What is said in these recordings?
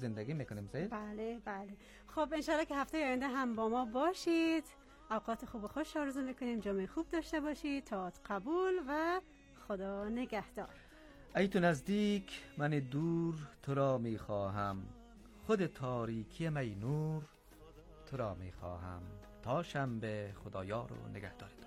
زندگی میکنیم. زید؟ بله. خب انشالله که هفته آینده هم با ما باشید. اوقات خوب و خوش آرزو میکنیم. جمعه خوب داشته باشید. تات قبول و خدا نگهدار. ای تو نزدیک من دور تو را میخواهم، خود تاریکی می نور تو را میخواهم. تا شنبه خدایار و نگهدار تو.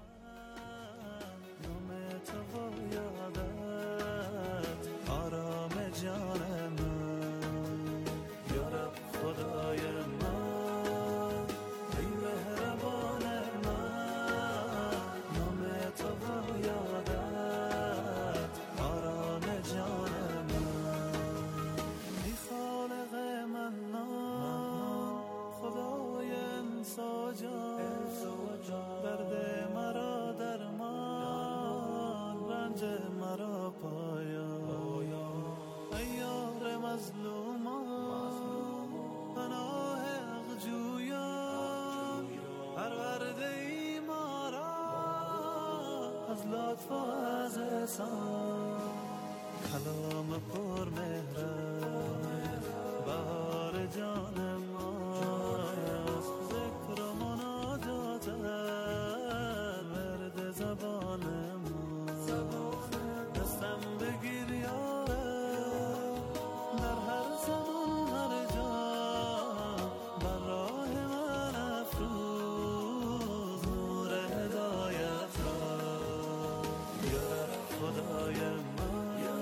آرام جان من یا رب خدای من، ای مهربان من، نام تو و یادت آرام جان من. ای خالق من خدای انسا جان، درد مرا درمان، رنج مرا پایان. ای یار مظلومان پناه حق جویان، پرورده ای ما را از لطف و از احسان. کلام پر مهرت بهار جان ماست، ذکر و مناجاتت ورد زبان ما. دستم بگیر یا رب در هر زمان هر جا، بر راه من افروز نور هدایت را. یا رب خدای من،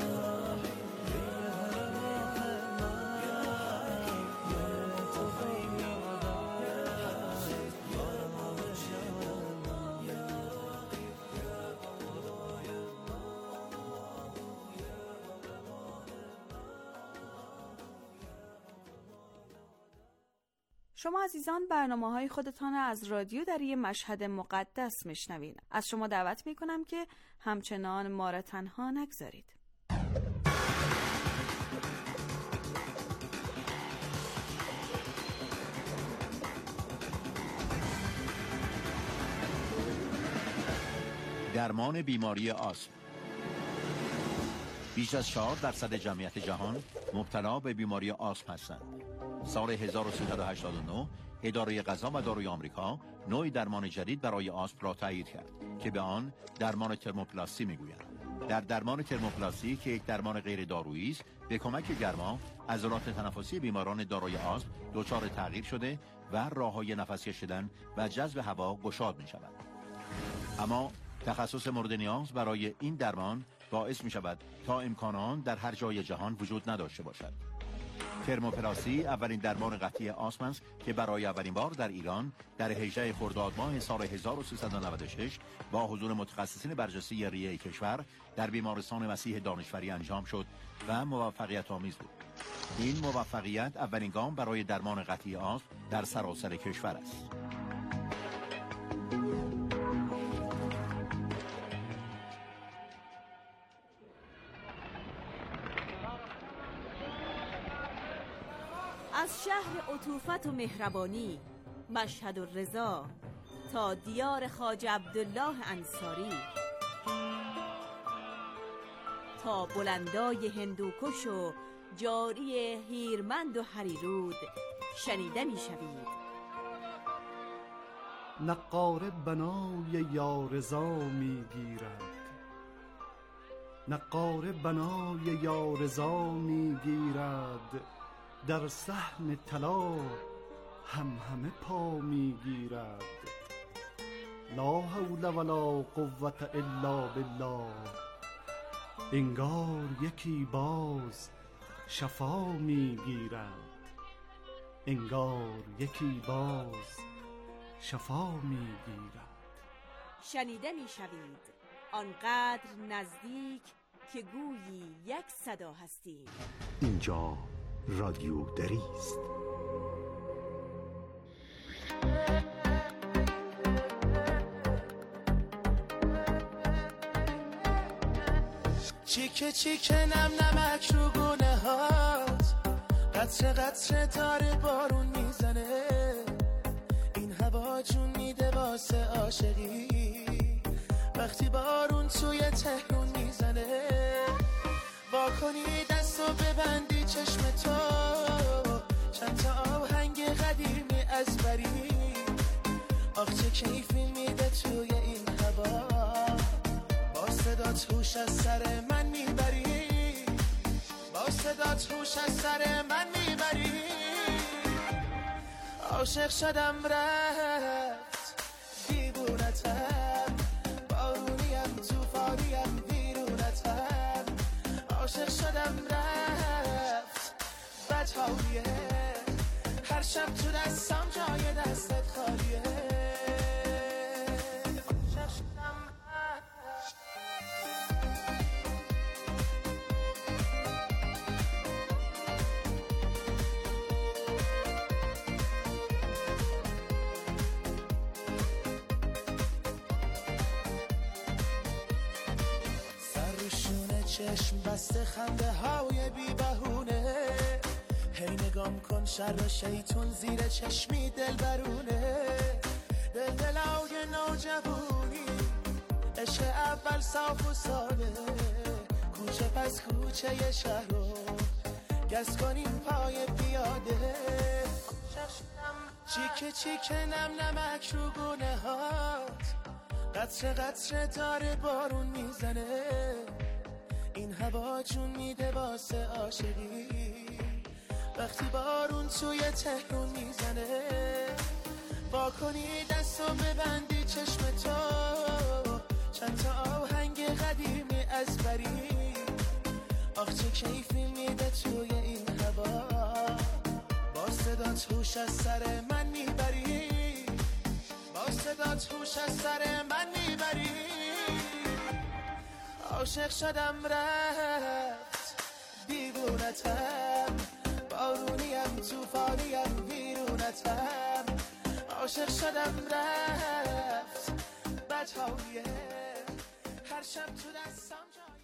شما عزیزان برنامه‌های خودتان از رادیو دری مشهد مقدس میشنوین. از شما دعوت میکنم که همچنان ما را تنها نگذارید. درمان بیماری آسم. بیش از 4% جمعیت جهان مبتلا به بیماری آسم هستند. سال 1389 اداره غذا و داروی آمریکا نوعی درمان جدید برای آسم را تایید کرد که به آن درمان ترموپلاستی میگویند. در درمان ترموپلاستی که یک درمان غیر دارویی است، به کمک گرما عضلات تنفسی بیماران دارای آسم دچار تغییر شده و راه‌های نفس کشیدن و جذب هوا گشاد می‌شود. اما تخصص مورد نیاز برای این درمان باعث می‌شود تا امکان آن در هر جای جهان وجود نداشته باشد. ترموپلاستی اولین درمان قطعی آسم است که برای اولین بار در ایران در 18 خرداد ماه سال 1396 با حضور متخصصین برجسته ریه کشور در بیمارستان مسیح دانشوری انجام شد و موفقیت آمیز بود. این موفقیت اولین گام برای درمان قطعی آسم در سراسر کشور است. از شهر عطوفت و مهربانی مشهد و رضا تا دیار خواجه عبدالله انصاری، تا بلندای هندوکش و جاری هیرمند و هریرود شنیده می شوید. نقاره بنای یارضا می گیرد، نقاره بنای یارضا می گیرد، در صحن طلا همه پا میگیرد. لا حول ولا قوة الا بالله، انگار یکی باز شفا میگیرد، انگار یکی باز شفا میگیرد. شنیده میشوید آنقدر نزدیک که گویی یک صدا هستیم. اینجا رادیو دری است. چیکه چیکه نم نمک رو گونه هات، قطره قطره تاره بارون میزنه، این هوا جون میده واسه عاشقی، وقتی بارون توی تهرون میزنه، واکنی دستو ببندی چشم تو، از بری. آخ چه کیفی میده توی این هوا، با صدات هوش از سر من میبری، با صدات هوش از سر من میبری. عاشق شدم رفت دیوونتم، بارونیم توفانیم ویرونتم. عاشق شدم رفت بدحالیه، هر شب تو دستم جای دستت خالیه. عاشق شدم چشم بسته خنده های بی بهونه، هی نگام کن شر شیطون زیر چشمی دل برونه. دلای نوجوانی عشق اول صاف و ساده، کوچه پس کوچه شهر رو گز کنیم پای پیاده. چیکه چیکه نم نمک رو گونه هات، قطره قطره داره بارون میزنه. این هوا جون میده واسه عاشقی، وقتی بارون توی تهرون میزنه. با کنی دستو ببندی چشم تو، چند تا آهنگ قدیمی از بری. آخ چه کیفی میده توی این هوا، با صدات هوش از سر من میبری، با صدات هوش از سر من میبری. عاشق شدم رفت دیوونتم، بارونیم توفانیم ویرونتم. عاشق شدم رفت بدحالیه، هر شب تو دستم جای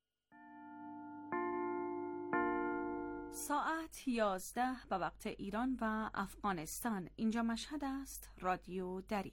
ساعت 11 به وقت ایران و افغانستان. اینجا مشهد است. رادیو دری.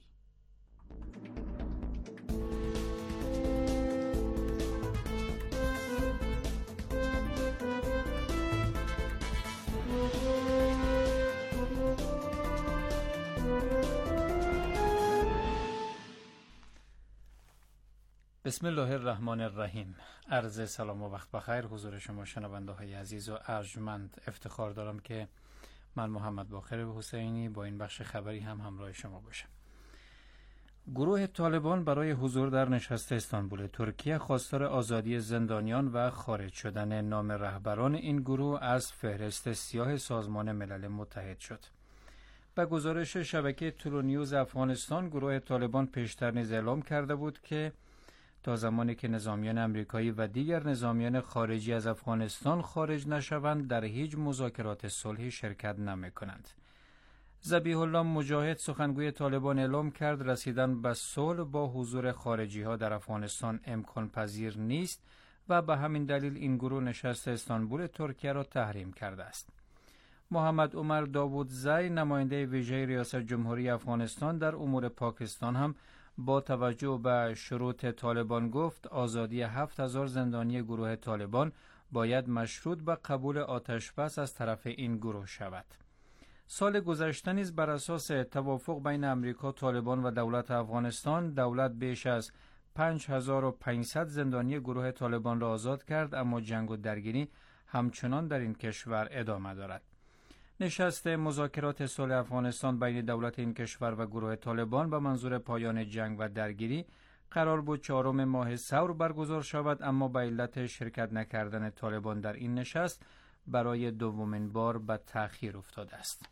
بسم الله الرحمن الرحیم. عرض سلام و وقت بخیر حضور شما شنونده های عزیز و ارجمند. افتخار دارم که من محمد باقر حسینی با این بخش خبری هم همراه شما باشم. گروه طالبان برای حضور در نشست استانبول ترکیه خواستار آزادی زندانیان و خارج شدن نام رهبران این گروه از فهرست سیاه سازمان ملل متحد شد. به گزارش شبکه ترونیوز افغانستان، گروه طالبان پیشتر نیز اعلام کرده بود که تا زمانی که نظامیان امریکایی و دیگر نظامیان خارجی از افغانستان خارج نشوند در هیچ مذاکرات صلحی شرکت نمی‌کنند. ذبیح الله مجاهد سخنگوی طالبان اعلام کرد رسیدن به صلح با حضور خارجی ها در افغانستان امکان پذیر نیست و به همین دلیل این گروه نشست استانبول ترکیه را تحریم کرده است. محمد عمر داوودزی نماینده ویژه ریاست جمهوری افغانستان در امور پاکستان هم با توجه به شروط طالبان گفت آزادی 7000 زندانی گروه طالبان باید مشروط به قبول آتشبس از طرف این گروه شود. سال گذشته نیز بر اساس توافق بین امریکا، طالبان و دولت افغانستان، دولت بیش از 5500 زندانی گروه طالبان را آزاد کرد، اما جنگ و درگیری همچنان در این کشور ادامه دارد. نشست مذاکرات صلح افغانستان بین دولت این کشور و گروه طالبان به منظور پایان جنگ و درگیری قرار بود 4 ماه ثور برگزار شود، اما به علت شرکت نکردن طالبان در این نشست برای دومین بار به تأخیر افتاده است.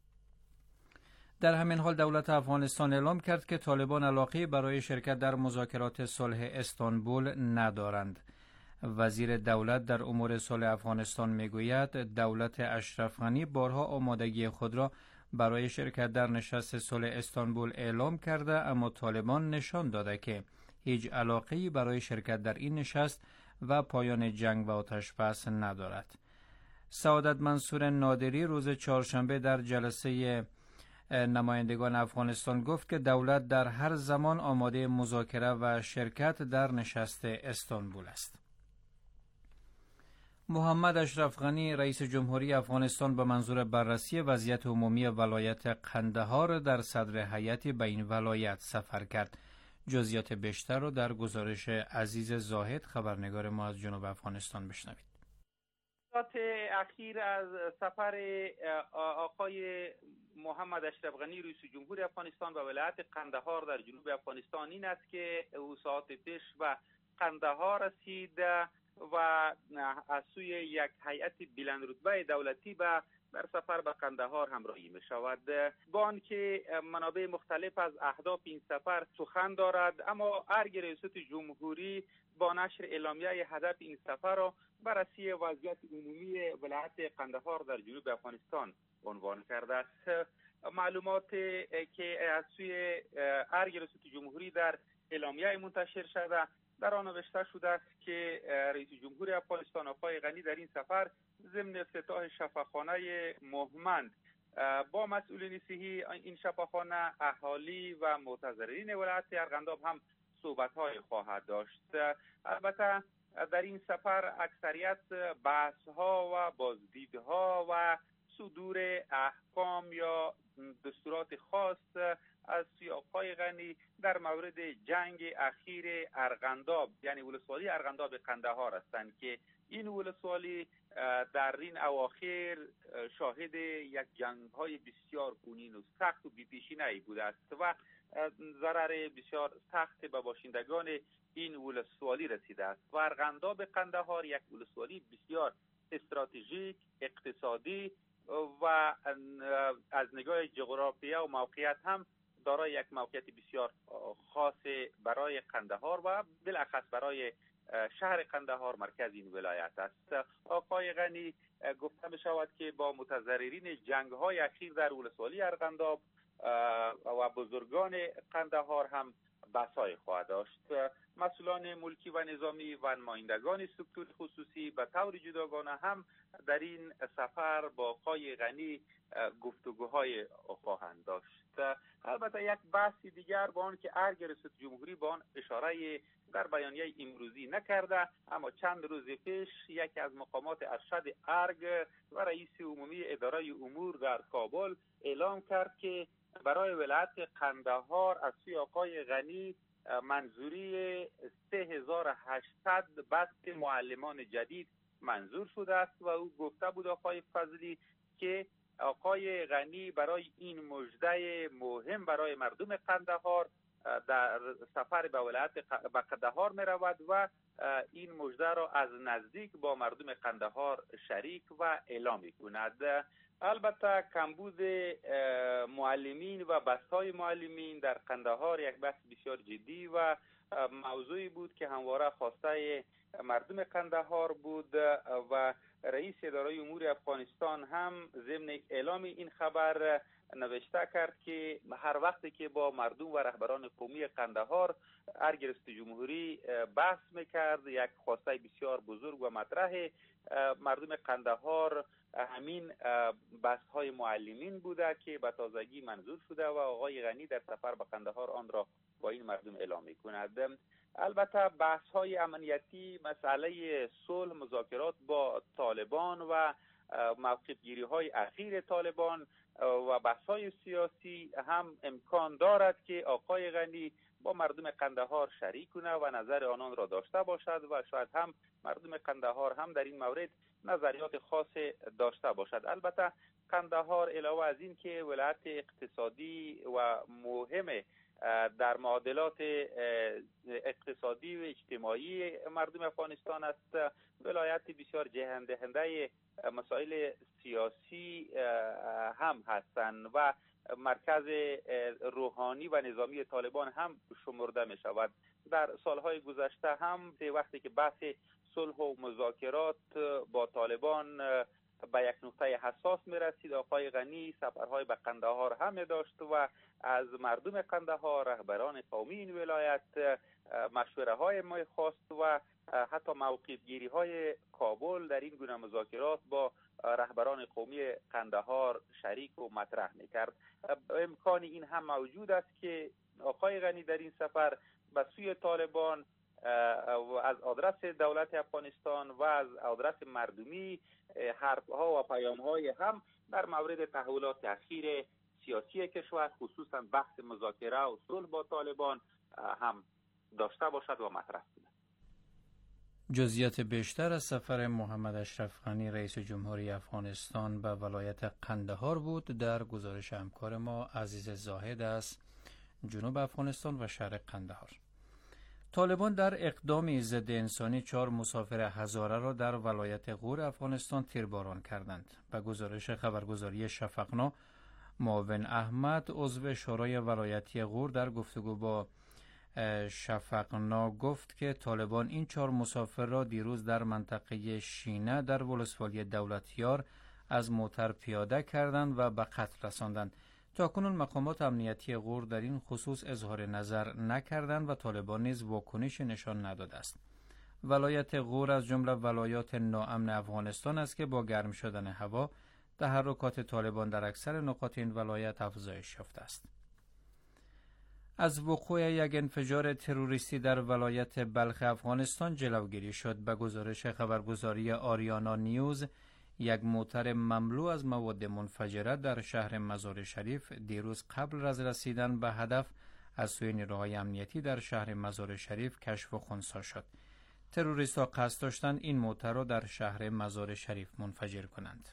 در همین حال دولت افغانستان اعلام کرد که طالبان علاقه برای شرکت در مذاکرات صلح استانبول ندارند. وزیر دولت در امور صلح افغانستان میگوید دولت اشرف غنی بارها آمادگی خود را برای شرکت در نشست صلح استانبول اعلام کرده، اما طالبان نشان داده که هیچ علاقه‌ای برای شرکت در این نشست و پایان جنگ و آتشبس ندارد. سعادت منصور نادری روز چهارشنبه در جلسه نمایندگان افغانستان گفت که دولت در هر زمان آماده مذاکره و شرکت در نشست استانبول است. محمد اشرف غنی رئیس جمهوری افغانستان به منظور بررسی وضعیت عمومی ولایت قندهار در صدر هیئت به این ولایت سفر کرد. جزئیات بیشتر رو در گزارش عزیز زاهد خبرنگار ما از جنوب افغانستان بشنوید. اخیر از سفر آقای محمد اشرف غنی رئیس جمهور افغانستان به ولایت قندهار در جنوب افغانستان این است که او ساعت پیش به قندهار رسید و از سوی یک هیئت بلند رتبه دولتی در سفر به قندهار همراهی می شود. با آنکه منابع مختلف از اهداف این سفر سخن دارد، اما ارگ ریاست جمهوری با نشر اعلامیه هدف این سفر را بررسی وضعیت عمومی ولایت قندهار در جنوب افغانستان عنوان کرده است. معلومات که از سوی ارگ ریاست جمهوری در اعلامیه منتشر شده در آن نوشته شده است که رئیس جمهور افغانستان آقای غنی در این سفر ضمن افتتاح شفاخانه مهمند با مسئولین صحی این شفاخانه، اهالی و متضررین ولایت ارغنداب هم صحبت‌های خواهد داشت. البته در این سفر اکثریت بحث‌ها و بازدیدها و صدور احکام یا دستورات خاص از سوی آقای غنی در مورد جنگ اخیر ارغنداب یعنی ولسوالی ارغنداب قندهار هستند که این ولسوالی در این اواخر شاهد یک جنگ‌های بسیار خونین و سخت و بی‌پیشینه‌ای بوده است و ضرر بسیار سخت به باشندگان این ولسوالی رسیده است و ارغنداب قندهار یک ولسوالی بسیار استراتژیک، اقتصادی و از نگاه جغرافیا و موقعیت هم دارای یک موقعیت بسیار خاص برای قندهار و بالاخص برای شهر قندهار مرکز این ولایت است. آقای غنی گفته می شود که با متضررین جنگ‌های اخیر در ولسوالی ارغنداب و بزرگان قندهار هم بحث‌های خواهد داشت. مسئولان ملکی و نظامی و نمایندگان سکتور خصوصی به طور جداگانه هم در این سفر با آقای غنی گفتگوهای خواهند داشت. البته یک بحث دیگر با آن که ارگ ریاست جمهوری با آن اشاره در بیانیه امروزی نکرده، اما چند روز پیش یکی از مقامات ارشد ارگ و رئیس عمومی اداره امور در کابل اعلام کرد که برای ولایت قندهار از سوی آقای غنی منظوری 3800 بست معلمان جدید منظور شده است و او گفته بود آقای فضلی که آقای غنی برای این مژده مهم برای مردم قندهار در سفر به ولایت قندهار می رود و این مژده را از نزدیک با مردم قندهار شریک و اعلام می کند. البته کمبود معلمین و بست‌های معلمین در قندهار یک بحث بسیار جدی و موضوعی بود که همواره خواسته مردم قندهار بود و رئیس اداره امور افغانستان هم ضمن اعلام این خبر نوشته کرد که هر وقتی که با مردم و رهبران قومی قندهار ارگ ریاست جمهوری بحث میکرد، یک خواسته بسیار بزرگ و مطرح مردم قندهار همین بحث‌های معلمین بوده که به تازگی منظور شده و آقای غنی در سفر به قندهار آن را با این مردم اعلام می‌کند. البته بحث‌های امنیتی، مسئله صلح، مذاکرات با طالبان و موقف‌گیری‌های اخیر طالبان و بحث‌های سیاسی هم امکان دارد که آقای غنی با مردم قندهار شریک کنه و نظر آنان را داشته باشد و شاید هم مردم قندهار هم در این مورد نظریات خاص داشته باشد. البته قندهار علاوه از این که ولایت اقتصادی و مهم در معادلات اقتصادی و اجتماعی مردم افغانستان است، ولایت بسیار جهت‌دهنده مسائل سیاسی هم هستند و مرکز روحانی و نظامی طالبان هم شمرده می شود. در سالهای گذشته هم وقتی که بحث صلح و مذاکرات با طالبان به یک نقطه حساس می رسید، آقای غنی سفرهای به قندهار هم داشت و از مردم قندهار، رهبران قومی این ولایت مشوره های ما خواست و حتی موقف گیری های کابل در این گونه مذاکرات با رهبران قومی قندهار شریک و مطرح می کرد. امکان این هم موجود است که آقای غنی در این سفر به سوی طالبان از آدرس دولت افغانستان و از آدرس مردمی حرفها و پیام‌های هم در مورد تحولات اخیر سیاسی کشور، خصوصا بحث مذاکره و صلح با طالبان هم داشته باشد و مطرح کند. جزئیات بیشتر از سفر محمد اشرف غنی رئیس جمهوری افغانستان به ولایت قندهار بود در گزارش همکار ما عزیز زاهد از جنوب افغانستان و شهر قندهار. طالبان در اقدامی ضد انسانی 4 مسافر هزاره را در ولایت غور افغانستان تیرباران کردند. به گزارش خبرگزاری شفقنا، معاون احمد عضو شورای ولایتی غور در گفتگو با شفقنا گفت که طالبان این 4 مسافر را دیروز در منطقه شینه در ولسوالی دولتیار از موتر پیاده کردند و به قتل رساندند. تاکنون مقامات امنیتی غور در این خصوص اظهار نظر نکردند و طالبان نیز واکنشی نشان نداده است. ولایت غور از جمله ولایات ناامن افغانستان است که با گرم شدن هوا تحرکات طالبان در اکثر نقاط این ولایت افزایش یافته است. از وقوع یک انفجار تروریستی در ولایت بلخ افغانستان جلوگیری شد. به گزارش خبرگزاری آریانا نیوز، یک موتر مملو از مواد منفجره در شهر مزار شریف دیروز قبل از رسیدن به هدف از سوی نیروهای امنیتی در شهر مزار شریف کشف و خنثی شد. تروریست‌ها قصد داشتند این موتر را در شهر مزار شریف منفجر کنند.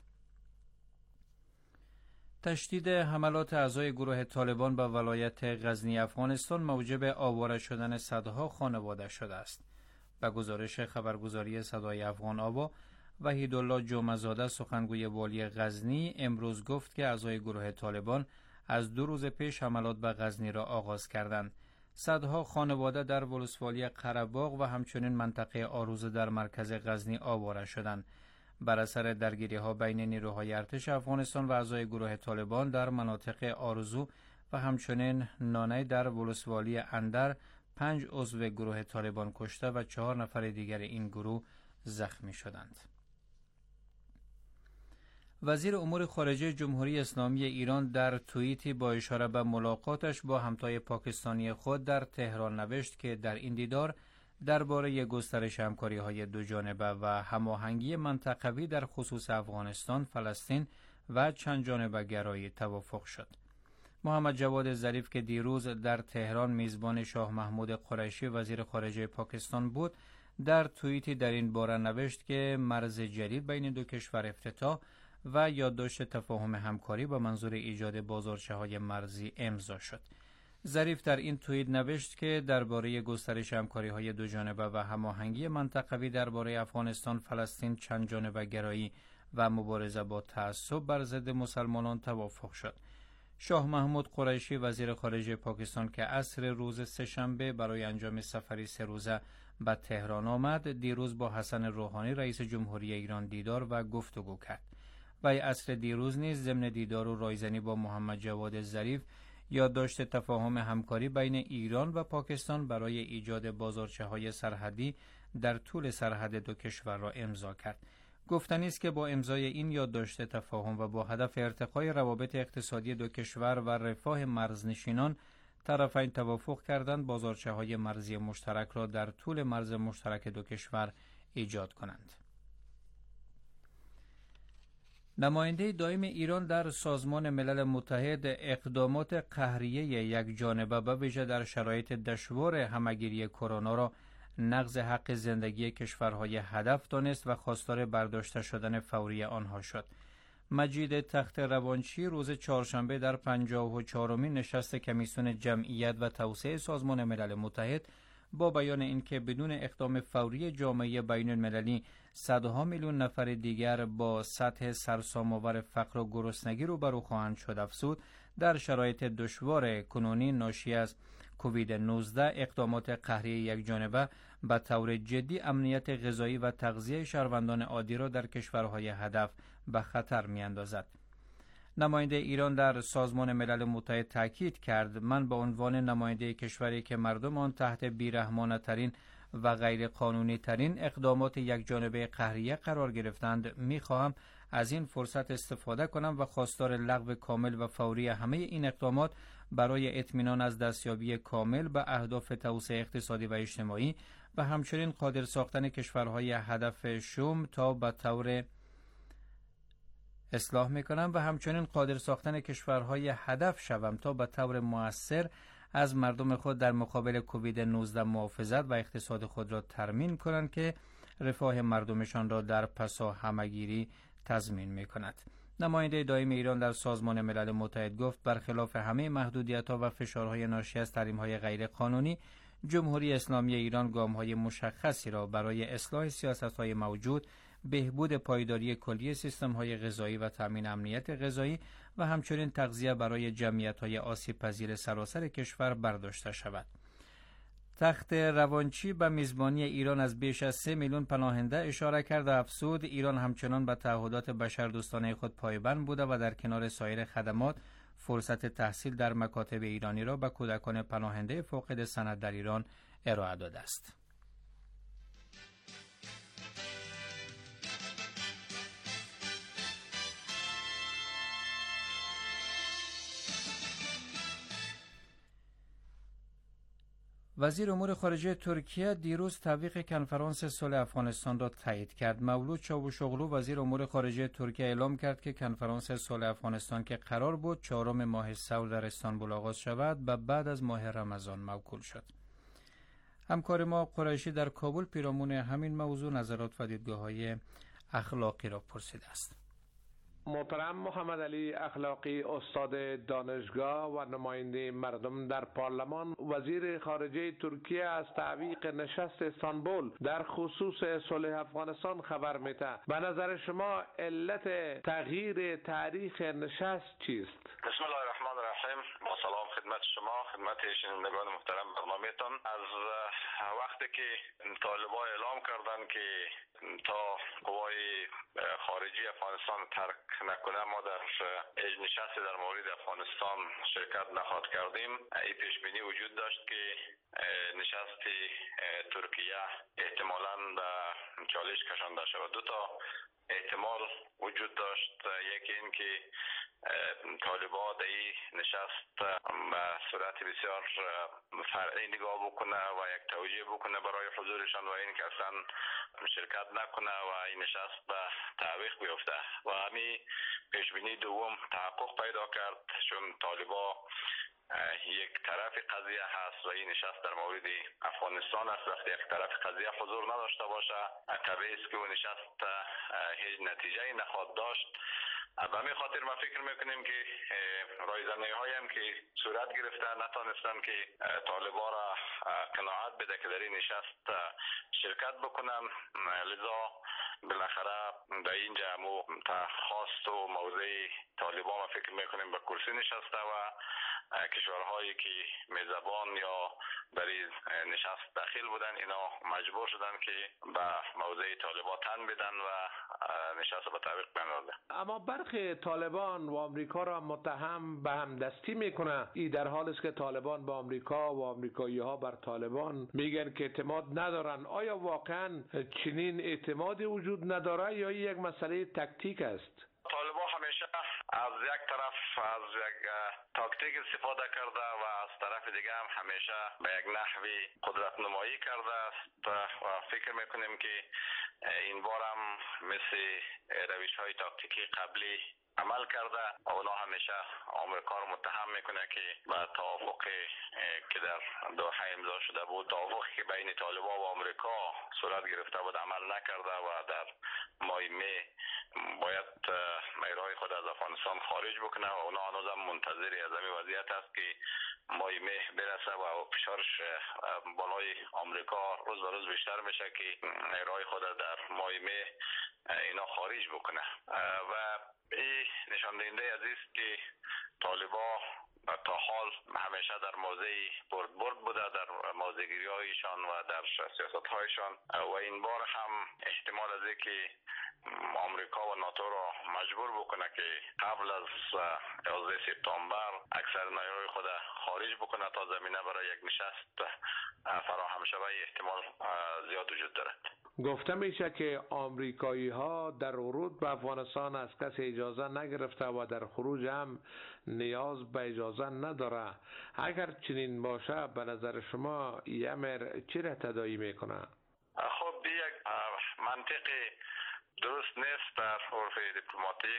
تشدید حملات اعضای گروه طالبان به ولایت غزنی افغانستان موجب آواره شدن صدها خانواده شده است. به گزارش خبرگزاری صدای افغان آوا، وحیدالله جمعه‌زاده سخنگوی والی غزنی امروز گفت که اعضای گروه طالبان از 2 روز پیش حملات به غزنی را آغاز کردند. صدها خانواده در ولسوالی قره‌باغ و همچنین منطقه آروزه در مرکز غزنی آواره شدند. بر اثر درگیری‌ها بین نیروهای ارتش افغانستان و اعضای گروه طالبان در مناطق آرزو و همچنین نانای در ولسوالی اندر 5 عضو گروه طالبان کشته و 4 نفر دیگر این گروه زخمی شدند. وزیر امور خارجه جمهوری اسلامی ایران در توییتی با اشاره به ملاقاتش با همتای پاکستانی خود در تهران نوشت که در این دیدار درباره گسترش همکاری‌های دوجانبه و هماهنگی منطقوی در خصوص افغانستان، فلسطین و چند جانبه گرایی توافق شد. محمد جواد ظریف که دیروز در تهران میزبان شاه محمود قریشی وزیر خارجه پاکستان بود، در توییتی در این باره نوشت که مرز جدید بین دو کشور افتتاح و یادداشت تفاهم همکاری با منظور ایجاد بازارچه‌های مرزی امضا شد. ظریف در این توییت نوشت که درباره گسترش همکاری‌های دوجانبه و هماهنگی منطقوی درباره افغانستان، فلسطین، چند جانبه گرایی و مبارزه با تعصب بر ضد مسلمانان توافق شد. شاه محمود قریشی وزیر خارجه پاکستان که عصر روز سه‌شنبه برای انجام سفری 3 روزه به تهران آمد، دیروز با حسن روحانی رئیس جمهوری ایران دیدار و گفتگو کرد. و عصر دیروز نیز ضمن دیدار و رایزنی با محمد جواد ظریف یادداشت تفاهم همکاری بین ایران و پاکستان برای ایجاد بازارچه‌های سرحدی در طول سرحد دو کشور را امضا کرد. گفتنی است که با امضای این یادداشت تفاهم و با هدف ارتقای روابط اقتصادی دو کشور و رفاه مرزنشینان، طرفین توافق کردند بازارچه‌های مرزی مشترک را در طول مرز مشترک دو کشور ایجاد کنند. نماینده دائم ایران در سازمان ملل متحد اقدامات قهریه یک جانبه به ویژه در شرایط دشوار همه‌گیری کرونا را نقض حق زندگی کشورهای هدف دانست و خواستار برداشته شدن فوری آنها شد. مجید تخت روانچی روز چهارشنبه در 54مین نشست کمیسیون جمعیت و توسعه سازمان ملل متحد با بیان اینکه بدون اقدام فوری جامعه بین المللی صدها میلیون نفر دیگر با سطح سرسام‌آور فقر و گرسنگی روبرو خواهند شد افزود، در شرایط دشوار کنونی ناشی از کووید 19 اقدامات قهری یک جانبه به طور جدی امنیت غذایی و تغذیه شهروندان عادی را در کشورهای هدف به خطر می‌اندازد. نماینده ایران در سازمان ملل متحد تاکید کرد: من به عنوان نماینده کشوری که مردم آن تحت بی‌رحمانه‌ترین و غیر قانونی ترین اقدامات یک جانبه قهریه قرار گرفتند، می‌خواهم از این فرصت استفاده کنم و خواستار لغو کامل و فوری همه این اقدامات برای اطمینان از دستیابی کامل به اهداف توسعه اقتصادی و اجتماعی و همچنین قادر ساختن کشورهای هدف شوم تا به طور اصلاح میکنم و همچنین قادر ساختن کشورهای هدف شوم تا به طور مؤثر از مردم خود در مقابل کووید 19 محافظت و اقتصاد خود را ترمیم کنند که رفاه مردمشان را در پسا همگیری تضمین میکند. نماینده دائم ایران در سازمان ملل متحد گفت برخلاف همه محدودیت‌ها و فشارهای ناشی از تحریم‌های غیر قانونی، جمهوری اسلامی ایران گام‌های مشخصی را برای اصلاح سیاست‌های موجود، بهبود پایداری کلی سیستم‌های غذایی و تامین امنیت غذایی و همچنین تغذیه برای جمعیت‌های آسیب‌پذیر سراسر کشور برداشته شود. تخت روانچی به میزبانی ایران از بیش از 3 میلیون پناهنده اشاره کرد و افزود ایران همچنان به تعهدات بشردوستانه خود پایبند بوده و در کنار سایر خدمات فرصت تحصیل در مکاتب ایرانی را به کودکان پناهنده فاقد سند در ایران ارائه داده است. وزیر امور خارجه ترکیه دیروز تعویق کنفرانس صلح افغانستان را تایید کرد. مولود چاوشوغلو وزیر امور خارجه ترکیه اعلام کرد که کنفرانس صلح افغانستان که قرار بود 4 ماه سول در استانبول آغاز شود و بعد از ماه رمضان موکول شد. همکار ما قریشی در کابل پیرامون همین موضوع نظرات و دیدگاه‌های اخلاقی را پرسیده است. محترم محمد علی اخلاقی، استاد دانشگاه و نماینده مردم در پارلمان، وزیر خارجه ترکیه از تعویق نشست استانبول در خصوص صلح افغانستان خبر میده. به نظر شما علت تغییر تاریخ نشست چیست؟ بسم الله الرحمن الرحیم. با سلام خدمت شما، خدمت شنوندگان محترم برنامه‌تان. از وقتی که طالبان اعلام کردند که تا قوای خارجی افغانستان ترک نکنه ما در نشست در مورد افغانستان شرکت نخواهد کردیم، این پیش بینی وجود داشت که نشست ترکیه احتمالاً به چالش کشانده شود. دو تا احتمال وجود داشت. یکی این که طالبان در این نشست به صورت بسیار فرعی نگاه بکنه و یک توجیه بکنه برای حضورشان و این که اصلا شرکت نکنه و این نشست به تعویق بیفته و همین پیشبینی دوم تحقق پیدا کرد، چون طالبان یک طرف قضیه هست و این نشست در مورد افغانستان است. وقتی یک طرف قضیه حضور نداشته باشه طبیعی است که اون نشست هیچ نتیجه نخواهد داشت. به همین خاطر ما فکر میکنیم که رایزنی هم که صورت گرفته نتانستن که طالبان را قناعت بده که در این نشست شرکت بکنن، لذا بالاخره در اینجا همو خواست و موضع طالبان ما فکر میکنیم به کرسی نشسته و کشورهایی که میزبان یا در این نشست داخل بودن اینا مجبور شدن که به موضع طالبان تن بدن و نشست به تعویق بندازه. اما برخی طالبان و آمریکا را متهم به همدستی میکنه. این در حالی است که طالبان به آمریکا و آمریکایی ها بر طالبان میگن که اعتماد ندارن. آیا واقعا چنین اعتمادی وجود نداره یا یک مسئله تکتیک است؟ طالبان همیشه از یک طرف از یک تاکتیک استفاده کرده و از طرف دیگه هم همیشه به یک نحوی قدرت نمایی کرده است و فکر میکنیم که این بار هم مثل روش های تاکتیکی قبلی عمل کرده. اونا همیشه آمریکا رو متهم میکنه که به توافقی که در دوحه امضا شده بود، توافقی که بین طالبان و آمریکا صورت گرفته بود عمل نکرده و در ماه می باید میرهای خود از افغانستان خارج بکنه و اونا هنوز هم منتظری از همین وضعیت است که ماه می برسه و فشارش بالای آمریکا روز به روز بیشتر میشه که میرهای خود در ماه می اینا خارج بکنه و این نشان دهنده از است که طالبان تا حال همیشه در موضع برد بوده در موضع‌گیری هایشان و در سیاست هایشان و این بار هم احتمال از که آمریکا و ناتو را مجبور بکنه که قبل از 11 سپتامبر اکثر نیروهای خود خارج بکنه تا زمینه برای یک نشست فراهم شود، احتمال زیاد وجود دارد. گفته میشه که آمریکایی ها در ورود به افغانستان از کسی اجازه نگرفته و در خروج هم نیاز به اجازه نداره. اگر چنین باشه به نظر شما این امر چی را تداعی میکنه؟ خب یک منطق درست نیست در عرف دیپلماتیک.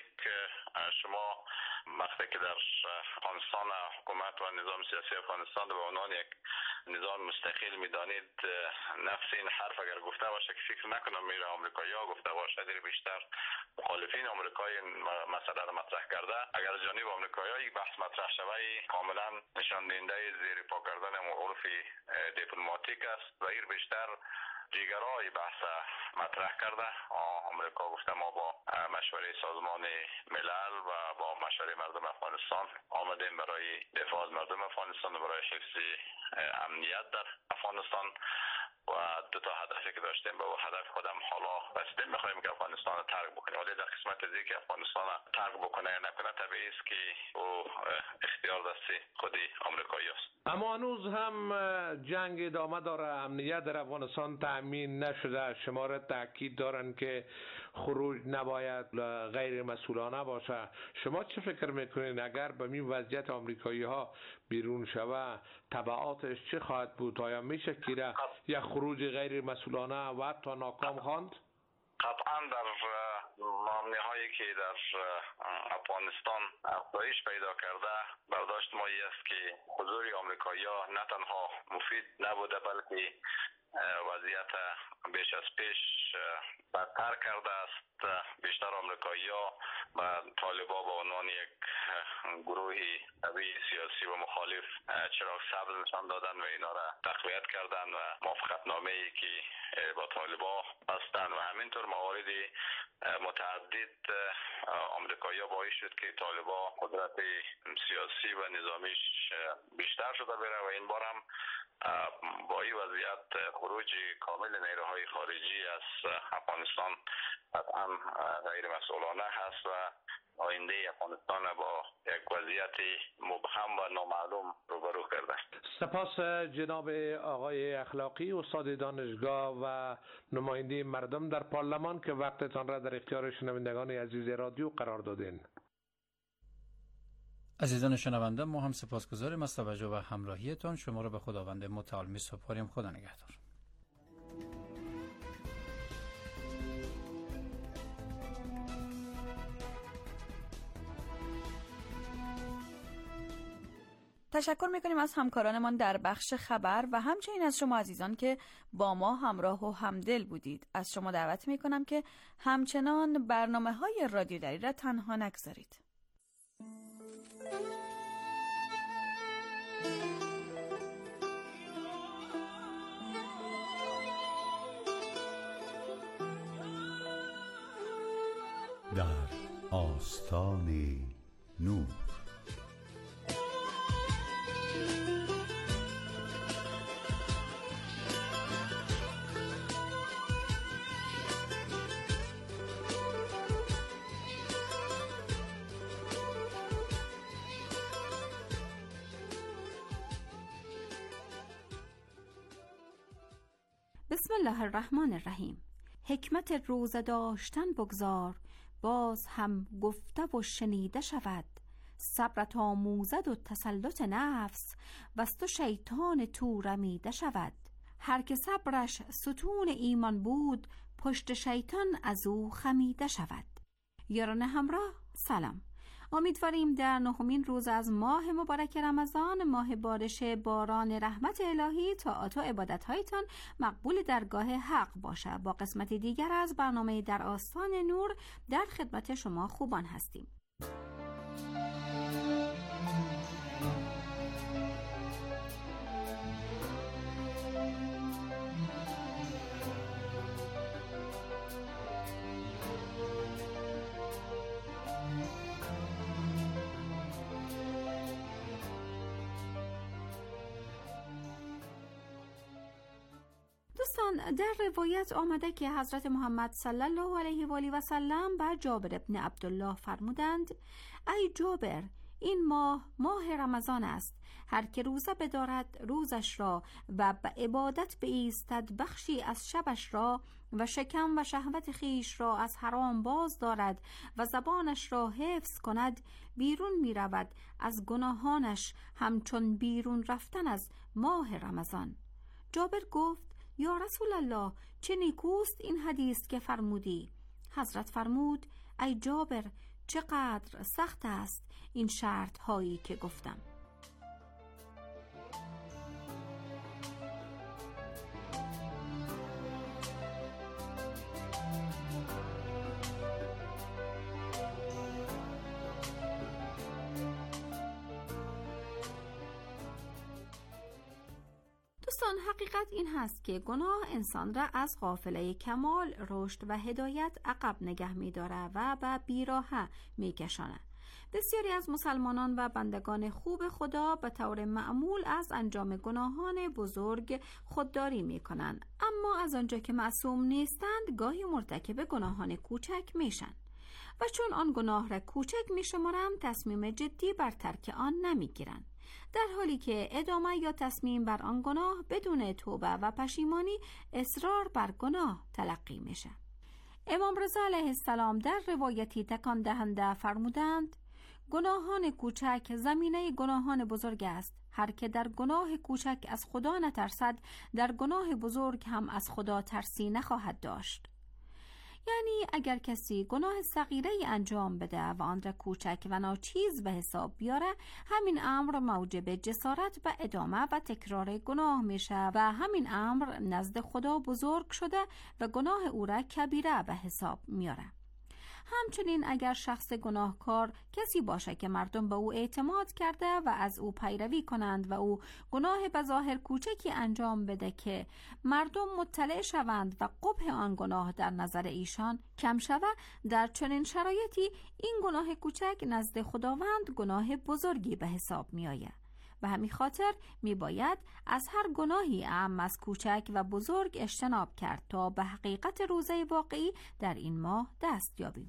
شما وقتی که در افغانستان حکومت و نظام سیاسی افغانستان به عنوان یک نظام مستقل میدانید، نفس این حرف اگر گفته باشه که فکر نکنم میره آمریکایی‌ها گفته باشه، در بیشتر مخالفین آمریکایی مسئله را مطرح کرده. اگر جانب آمریکایی بحث مطرح شود کاملا نشان دهنده زیر پا کردن عرف دیپلماتیک است و این بیشتر دیگرای بحث مطرح کرده. آمریکا گفته ما با مشوره سازمان ملل و با مشوره مردم افغانستان آمدیم برای دفاع از مردم افغانستان و برای حفظ امنیت در افغانستان و دو تا هدفی که داشتیم به هدف خودم حالا رسیدیم. می‌خوایم که افغانستان رو ترک بکنیم، ولی در قسمت دیگه که افغانستان رو ترک بکنه یا نکنه طبیعی است که او اختیار دست خود آمریکایی است. اما هنوز هم جنگ ادامه داره، امنیت در افغانستان تأمین نشده. شما را تاکید دارن که خروج نباید غیر مسئولانه باشه. شما چه فکر میکنین اگر به این وضعیت آمریکایی ها بیرون شوه تبعاتش چه خواهد بود؟ آیا میشه که یک خروج غیر مسئولانه و حتی ناکام خواند؟ قطعا در معامله هایی که در افغانستان افزایش پیدا کرده برداشت ما است که حضور آمریکایی ها نه تنها مفید نبوده بلکه وضعیت بیش از پیش بدتر کرده است. بیشتر آمریکایی ها و طالبا به عنوان یک گروه قوی سیاسی و مخالف چراغ سبز نشان دادن و اینا را تقویت کردن و موافقت نامه‌ای که با طالبا بستن و همینطور موارد متعدد آمریکایی ها باعث شد که طالبا قدرت سیاسی و نظامیش بیشتر شده بره و این بار هم با این وضعیت خروج کامل نیروهای خارجی از افغانستان قطعا غیر مسئولانه هست و آینده افغانستان با یک وضعیت مبهم و نامعلوم روبرو کرده. سپاس جناب آقای اخلاقی، استاد دانشگاه و نماینده مردم در پارلمان که وقتتان را در اختیار شنوندگان عزیز رادیو قرار دادین. عزیزان شنونده، ما هم سپاسگزاریم از توجه و همراهیتان. شما را به خداوند متعال می‌سپاریم. خدا نگهدار. تشکر میکنیم از همکارانمان در بخش خبر و همچنین از شما عزیزان که با ما همراه و همدل بودید. از شما دعوت میکنم که همچنان برنامه‌های رادیو دری را تنها نگذارید. در آستان نور بسم الله الرحمن الرحیم. حکمت روزه داشتن بگذار، باز هم گفته و شنیده شود. صبرت آموزد و تسلط نفس، وز تو شیطان تو رمیده شود. هر که صبرش ستون ایمان بود، پشت شیطان از او خمیده شود. یاران همراه سلام. امیدواریم در نهمین روز از ماه مبارک رمضان، ماه بارش باران رحمت الهی، طاعات و عبادت‌هایتان مقبول درگاه حق باشه. با قسمت دیگر از برنامه در آستان نور در خدمت شما خوبان هستیم. در روایت آمده که حضرت محمد صلی الله علیه و آله و سلم بر جابر ابن عبدالله فرمودند: ای جابر، این ماه رمضان است. هر که روزه بدارد روزش را و به عبادت بایستد بخشی از شبش را و شکم و شهوت خیش را از حرام باز دارد و زبانش را حفظ کند، بیرون می رود از گناهانش همچون بیرون رفتن از ماه رمضان. جابر گفت: یا رسول الله، چه نیکوست این حدیث که فرمودی. حضرت فرمود: ای جابر، چقدر سخت است این شرط هایی که گفتم. دوستان، حقیقت این هست که گناه انسان را از قافله کمال، رشد و هدایت عقب نگه می داره و به بیراهه می کشانه. بسیاری از مسلمانان و بندگان خوب خدا به طور معمول از انجام گناهان بزرگ خودداری می کنند، اما از آنجا که معصوم نیستند گاهی مرتکب گناهان کوچک میشن و چون آن گناه را کوچک می شمارند تصمیم جدی بر ترک آن نمی گیرند، در حالی که ادامه یا تصمیم بر آن گناه بدون توبه و پشیمانی اصرار بر گناه تلقی میشه. امام رضا علیه السلام در روایتی تکان دهنده فرمودند: گناهان کوچک زمینه گناهان بزرگ است. هر که در گناه کوچک از خدا نترسد، در گناه بزرگ هم از خدا ترسی نخواهد داشت. یعنی اگر کسی گناه صغیره انجام بده و آن را کوچک و ناچیز به حساب بیاره، همین امر موجب جسارت و ادامه و تکرار گناه میشه و همین امر نزد خدا بزرگ شده و گناه او را کبیره به حساب میاره. همچنین اگر شخص گناهکار کسی باشه که مردم به او اعتماد کرده و از او پیروی کنند و او گناه بظاهر کوچکی انجام بده که مردم مطلع شوند و قبح آن گناه در نظر ایشان کم شود، در چنین شرایطی این گناه کوچک نزد خداوند گناه بزرگی به حساب می آید. به همین خاطر می باید از هر گناهی اعم از کوچک و بزرگ اجتناب کرد تا به حقیقت روزه واقعی در این ماه دست یابیم.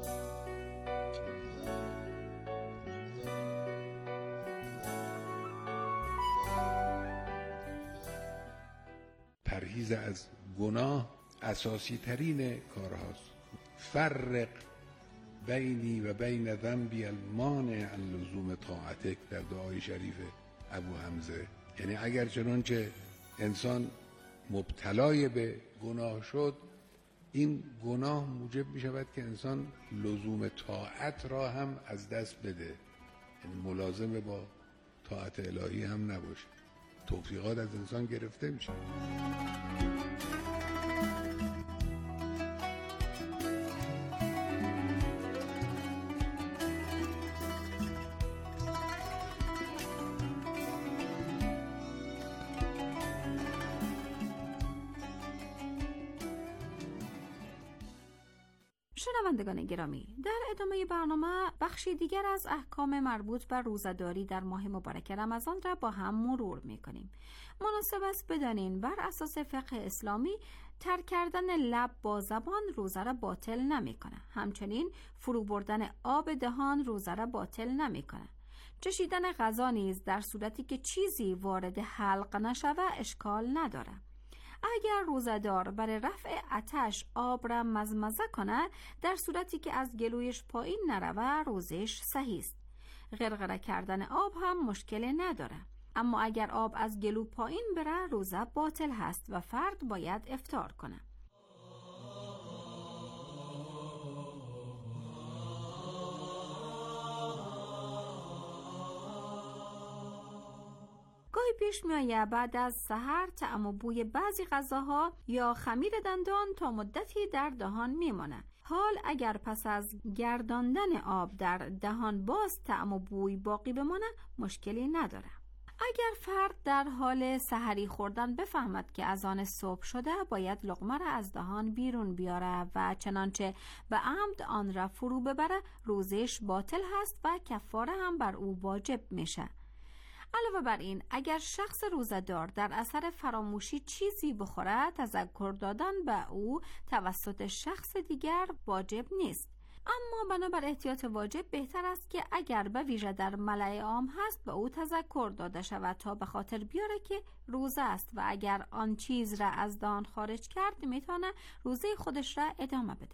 پرهیز از گناه اساسی ترین کارهاست. فرق بینی و بین ذنبی المانع عن لزوم طاعتک در دعای شریف ابو حمزه. یعنی اگر چنانچه انسان مبتلای به گناه شد، این گناه موجب می شود که انسان لزوم طاعت را هم از دست بده، یعنی ملازم با طاعت الهی هم نباشه، توفیقات از انسان گرفته میشه. شنوندگان گرامی، در ادامه برنامه بخشی دیگر از احکام مربوط به روزه‌داری در ماه مبارک رمضان را با هم مرور می‌کنیم. مناسب است بدانین بر اساس فقه اسلامی ترک کردن لب با زبان روزه را باطل نمی‌کنه. همچنین فرو بردن آب دهان روزه را باطل نمی‌کنه. چشیدن غذا نیز در صورتی که چیزی وارد حلق نشوه اشکال نداره. اگر روزه‌دار برای رفع آتش آب را مزمزه کنه، در صورتی که از گلویش پایین نروه روزش صحیح است. غرغره کردن آب هم مشکل نداره، اما اگر آب از گلو پایین بره روزه باطل هست و فرد باید افطار کنه. گاهی پیش می‌آید بعد از سحر طعم و بوی بعضی غذاها یا خمیر دندان تا مدتی در دهان میمانه. حال اگر پس از گرداندن آب در دهان باز طعم و بوی باقی بمانه مشکلی نداره. اگر فرد در حال سحری خوردن بفهمد که اذان صبح شده، باید لقمه را از دهان بیرون بیاره و چنانچه به عمد آن را فرو ببره روزش باطل هست و کفاره هم بر او واجب میشه. علاوه بر این، اگر شخص روزه‌دار در اثر فراموشی چیزی بخوره، تذکر دادن به او توسط شخص دیگر واجب نیست. اما بنابر احتیاط واجب بهتر است که اگر به ویژه در ملأ عام هست به او تذکر داده شود تا به خاطر بیاره که روزه است و اگر آن چیز را از دهان خارج کرد میتونه روزه خودش را ادامه بده.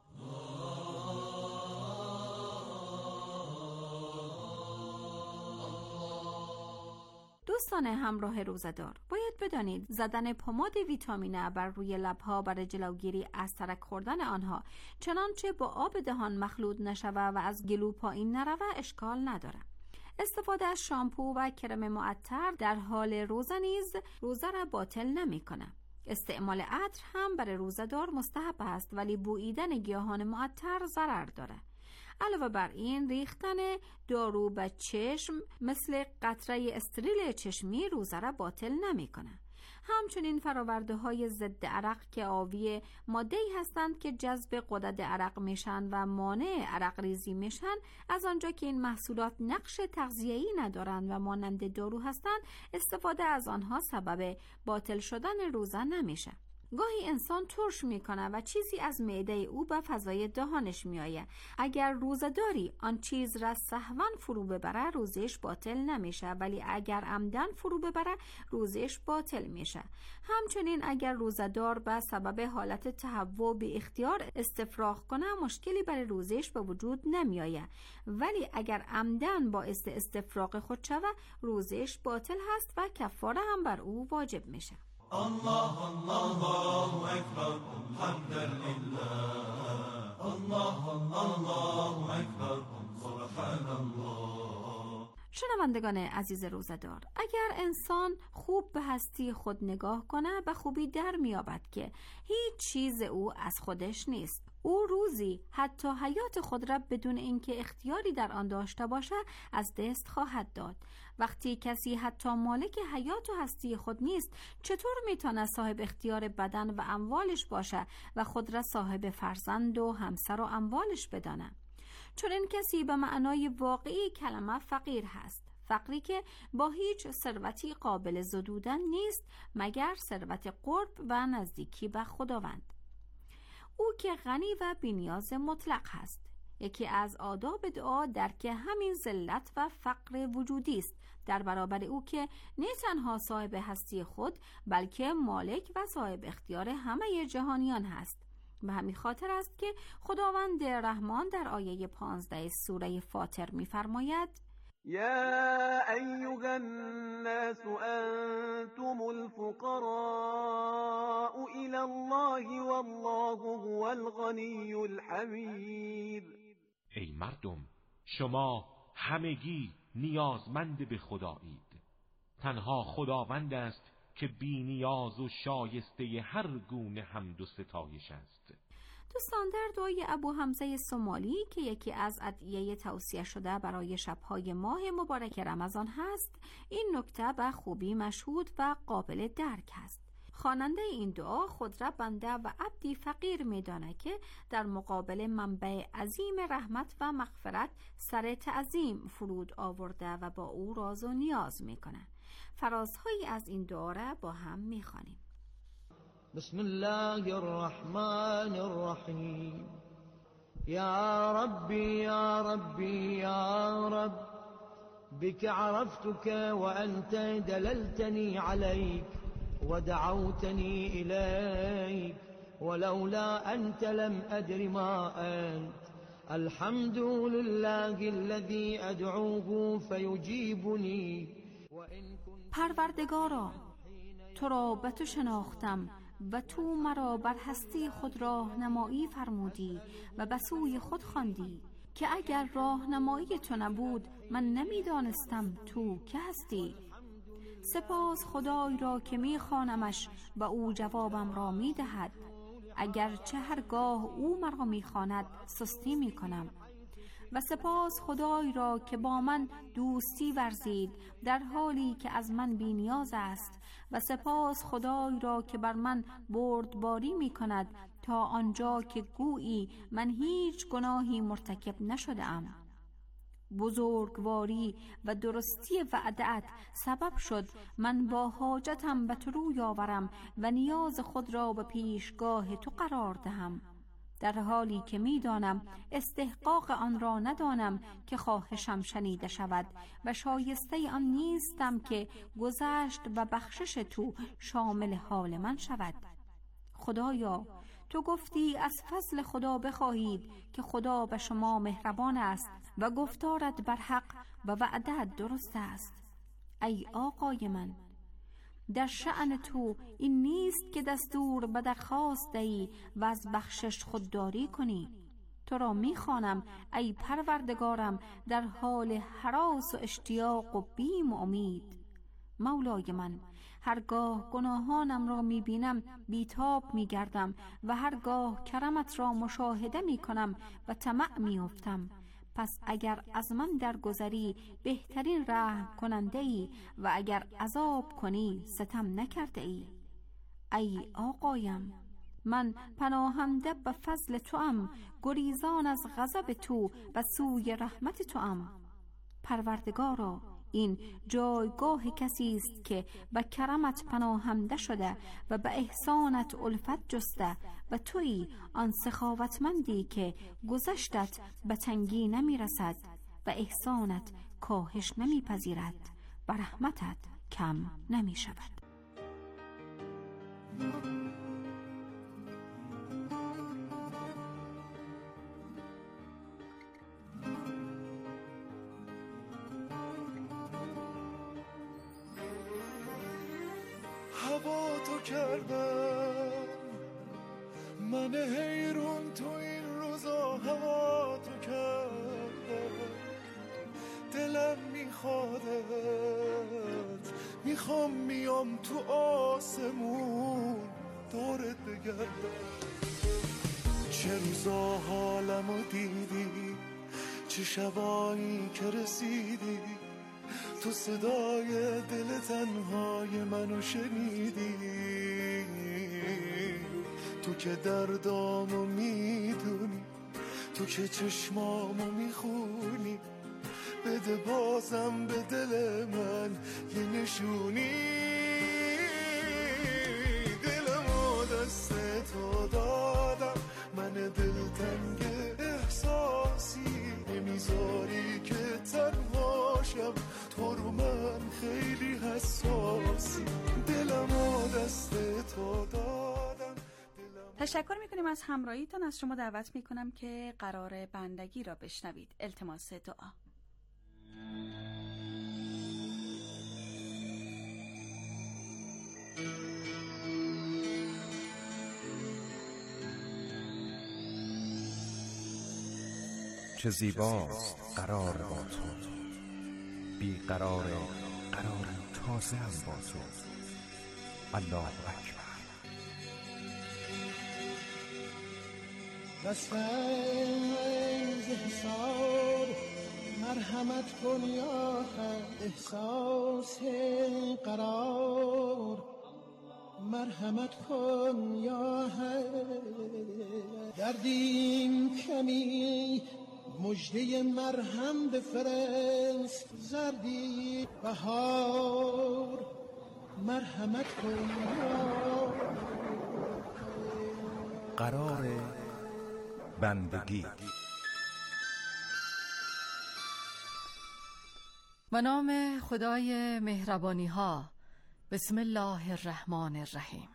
دوستان همراه روزه‌دار، باید بدانید زدن پماد ویتامین بر روی لب‌ها برای جلوگیری از ترک خوردن آنها چنانچه با آب دهان مخلوط نشود و از گلو پایین نرود اشکال نداره. استفاده از شامپو و کرم معطر در حال روزه نیز روزه را باطل نمی‌کنه. استعمال عطر هم برای روزه‌دار مستحب است ولی بوییدن گیاهان معطر ضرر داره. علاوه بر این ریختن دارو به چشم مثل قطره استریل چشمی روزه را باطل نمی‌کنه. همچنین فراورده های ضد عرق که آوی ماده‌ای هستند که جذب غدد عرق میشن و مانع عرق ریزی میشن، از آنجا که این محصولات نقش تغذیه‌ای ندارند و مانند دارو هستند، استفاده از آنها سبب باطل شدن روزه نمیشه. گاهی انسان ترش میکنه و چیزی از معده او به فضای دهانش میآید. اگر روزه‌داری آن چیز را سهواً فرو ببره روزهش باطل نمیشه، ولی اگر عمدن فرو ببره روزهش باطل میشه. همچنین اگر روزه‌دار به سبب حالت تهوع به اختیار استفراغ کنه مشکلی برای روزهش به وجود نمیآید، ولی اگر عمدن باعث استفراغ خود شود روزهش باطل هست و کفاره هم بر او واجب میشه. الله الله اکبر حمدا لله الله الله اکبر سبحان الله. شنوندگان عزیز روزه‌دار، اگر انسان خوب به هستی خود نگاه کنه به خوبی در میابد که هیچ چیز او از خودش نیست. او روزی حتی حیات خود را بدون اینکه اختیاری در آن داشته باشه از دست خواهد داد. وقتی کسی حتی مالک حیات و هستی خود نیست، چطور میتونه صاحب اختیار بدن و اموالش باشه و خود را صاحب فرزند و همسر و اموالش بدانه؟ چون این کسی به معنای واقعی کلمه فقیر هست، فقری که با هیچ ثروتی قابل زدودن نیست مگر ثروت قرب و نزدیکی به خداوند. او که غنی و بی‌نیاز مطلق هست. یکی از آداب دعا درک همین ذلت و فقر وجودی است در برابر او که نه تنها صاحب هستی خود بلکه مالک و صاحب اختیار همه جهانیان هست. به همین خاطر است که خداوند رحمان در آیه 15 سوره فاطر می‌فرماید: یا ایها الناس انتم الفقراء الى الله والله هو الغنی الحمید. ای مردم، شما همگی نیازمند به خدایید، تنها خداوند است که بی نیاز و شایسته هر گونه حمد و ستایش است. دوستان، در دعای ابو حمزه سومالی که یکی از ادعیه توصیه شده برای شبهای ماه مبارک رمضان هست، این نکته به خوبی مشهود و قابل درک است. خواننده این دعا خود را بنده و عبدی فقیر می‌داند که در مقابل منبع عظیم رحمت و مغفرت سر تعظیم فرود آورده و با او راز و نیاز می‌کند. فرازهایی از این دعا را با هم می‌خوانیم. بسم الله الرحمن الرحیم. یا ربی یا ربی یا رب، بك عرفتك وأنت دللتني عليك ودعوتني إليك ولولا أنت لم أدر ما أنت. الحمد لله الذي أدعوه فيجيبني. پروردگارا، تو را به تو شناختم و تو مرا بر هستی خود راهنمایی فرمودی و به سوی خود خواندی که اگر راهنمایی تو نبود من نمیدانستم تو که هستی. سپاس خدای را که میخوانمش و او جوابم را میدهد، اگر چه هرگاه او مرا میخواند سستی میکنم. و سپاس خدای را که با من دوستی ورزید در حالی که از من بی نیاز است. و سپاس خدای را که بر من بردباری می کند تا آنجا که گویی من هیچ گناهی مرتکب نشده‌ام. بزرگواری و درستی وعدت سبب شد من با حاجتم به تو روی آورم و نیاز خود را به پیشگاه تو قرار دهم. در حالی که می‌دانم استحقاق آن را ندانم که خواهشم شنیده شود و شایسته آن نیستم که گذشت و بخشش تو شامل حال من شود. خدایا، تو گفتی از فضل خدا بخواهید که خدا به شما مهربان است و گفتارت بر حق و وعدت درست است. ای آقای من، در شأن تو این نیست که دستور به درخواست دهی و از بخشش خودداری کنی. تو را میخوانم ای پروردگارم در حال هراس و اشتیاق و بیم و امید. مولای من، هرگاه گناهانم را میبینم بیتاب میگردم و هرگاه کرمت را مشاهده میکنم و طمع میافتم. پس اگر از من درگذری بهترین رحم کننده ای و اگر عذاب کنی ستم نکرده ای. ای آقایم، من پناهنده به فضل توام، گریزان از غضب تو و سوی رحمت توام. پروردگارا، این جایگاه کسی است که به کرمت پناهنده شده و به احسانت الفت جسته و تویی آن سخاوتمندی که گذشتت به تنگی نمی رسد و احسانت کاهش نمی پذیرد و رحمتت کم نمی شود. هوا تو کردم من حیرون، تو این روزا هوا تو کردم. دلم میخوادت، میخوام میام تو آسمون دورت بگردم. چه روزا حالمو دیدی، چه شبایی که رسیدی، تو صدای دل تنهای منو شنیدی. تو که دردامو میدونی، تو که چشمامو میخونی، بده بازم به دل من یه نشونی. دلمو دست تو دادم، من دلتنگ احساسی، نمیذاری که تنهاشم، تو رو من خیلی حساسی. دلمو دست تو دادم. تشکر میکنیم از همراهیتان. از شما دعوت میکنم که قرار بندگی را بشنوید. التماس دعا. چه زیباست قرار با تو، بی قرار تازه هم با تو. الله اکبر. دستم ز حساب مرحمت کن یا حق، احساس قرار مرحمت کن یا حق. دردیم کمی مجده مرهم بفرست، زردی بهار مرحمت کن یا قرار بندگی. به نام خدای مهربانی ها. بسم الله الرحمن الرحیم.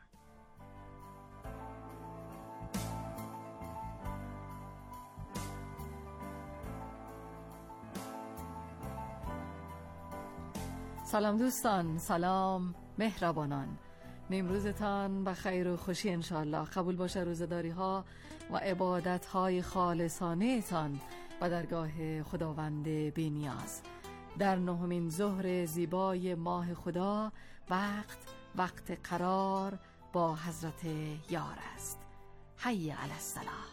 سلام دوستان، سلام مهربانان. نیمروزتان به خیر و خوشی انشاءالله قبول باشه. روزداری ها و عبادت های خالصانه تان و درگاه خداوند بی نیاز. در نهمین ظهر زیبای ماه خدا وقت قرار با حضرت یار است. حی علی الصلاة.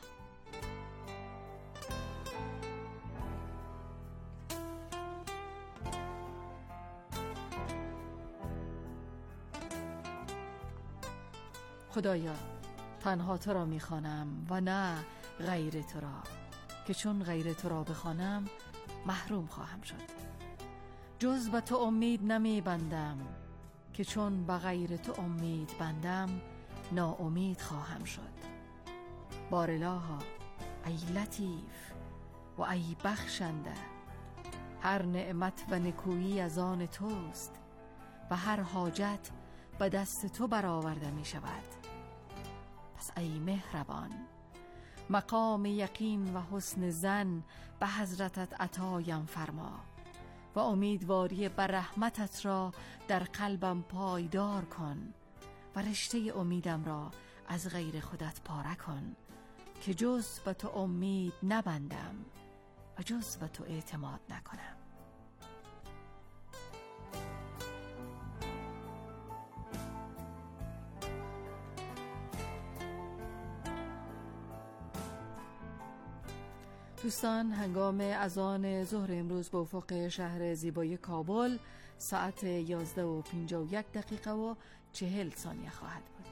خدایا، تنها تو را میخوانم و نه غیر تو را، که چون غیر تو را بخوانم محروم خواهم شد. جز به تو امید نمی بندم، که چون به غیر تو امید بندم ناامید خواهم شد. بارالها ای لطیف و ای بخشنده، هر نعمت و نکویی از آن توست و هر حاجت به دست تو برآورده می شود. پس ای مهربان، مقام یقین و حسن ظن به حضرتت عطایم فرما و امیدواری بر رحمتت را در قلبم پایدار کن و رشته امیدم را از غیر خودت پاره کن که جز به تو امید نبندم و جز به تو اعتماد نکنم. دوستان، هنگام اذان ظهر امروز به افق شهر زیبای کابل ساعت 11:51 و 40 ثانیه خواهد بود.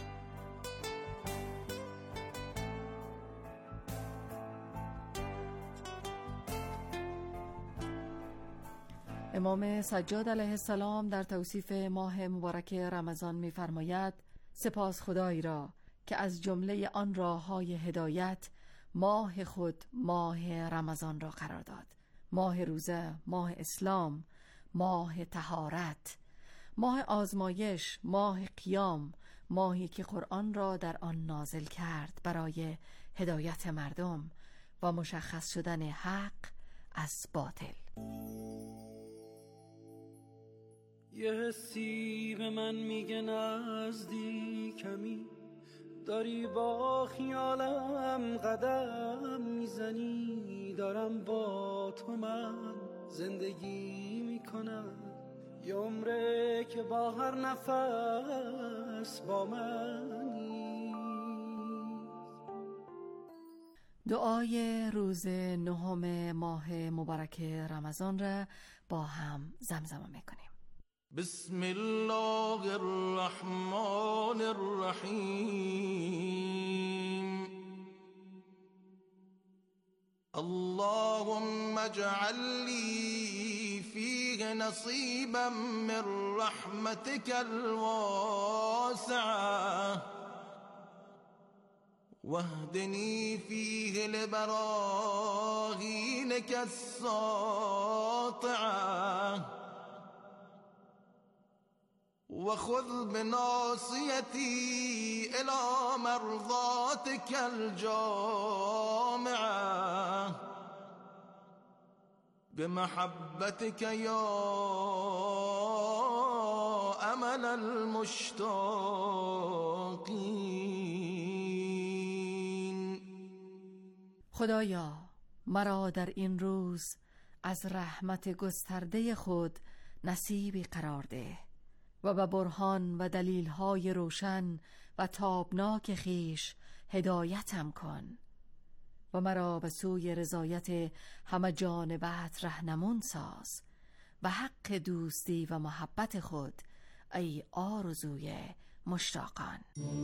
امام سجاد علیه السلام در توصیف ماه مبارک رمضان می‌فرماید: سپاس خدایی را که از جمله آن راه‌های هدایت ماه خود ماه رمضان را قرار داد. ماه روزه، ماه اسلام، ماه طهارت، ماه آزمایش، ماه قیام، ماهی که قرآن را در آن نازل کرد برای هدایت مردم و مشخص شدن حق از باطل. یه حسی به من میگه نزدیکمی، داری با خیالم قدم میزنی، دارم با تو من زندگی میکنم، یه عمره که با هر نفس با منی. دعای روز 9 ماه مبارک رمضان را با هم زمزمه میکنیم. بسم الله الرحمن الرحیم. اللهم اجعل لي فيه نصيبا من رحمتك الواسعة واهدني فيه لبراهينك الساطعة وخذ بناصيتي إلى مرضاتك الجامعة بمحبتك يا أمل المشتاقين. خدایا مرا در این روز از رحمت گسترده خود نصیبی قرار ده و به برهان و دلیل‌های روشن و تابناک خیش هدایتم کن و مرا به سوی رضایت همه جانبت رهنمون ساز و حق دوستی و محبت خود ای آرزوی مشتاقان.